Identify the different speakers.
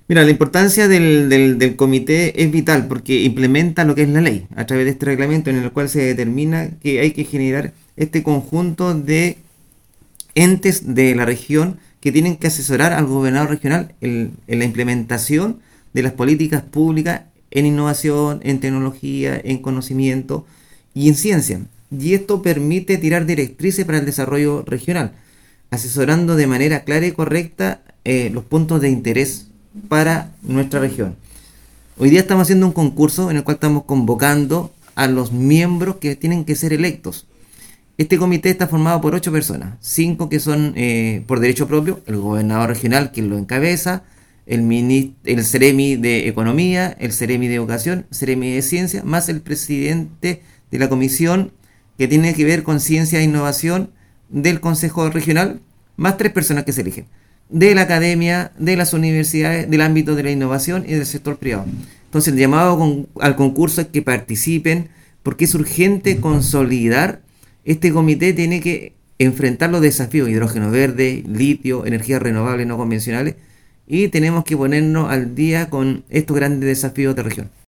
Speaker 1: Mira, la importancia del comité es vital porque implementa lo que es la ley a través de este reglamento en el cual se determina que hay que generar este conjunto de entes de la región que tienen que asesorar al gobernador regional en la implementación de las políticas públicas en innovación, en tecnología, en conocimiento y en ciencia. Y esto permite tirar directrices para el desarrollo regional, asesorando de manera clara y correcta los puntos de interés para nuestra región. Hoy día estamos haciendo un concurso en el cual estamos convocando a los miembros que tienen que ser electos. Este comité está formado por 8 personas, 5 que son por derecho propio, el gobernador regional quien lo encabeza, el Ceremi de Economía, el Ceremi de Educación, Ceremi de Ciencia, más el presidente de la comisión que tiene que ver con ciencia e innovación del Consejo Regional, más 3 personas que se eligen, de la academia, de las universidades, del ámbito de la innovación y del sector privado. Entonces el llamado al concurso es que participen porque es urgente consolidar. Este comité tiene que enfrentar los desafíos: hidrógeno verde, litio, energías renovables no convencionales, y tenemos que ponernos al día con estos grandes desafíos de región.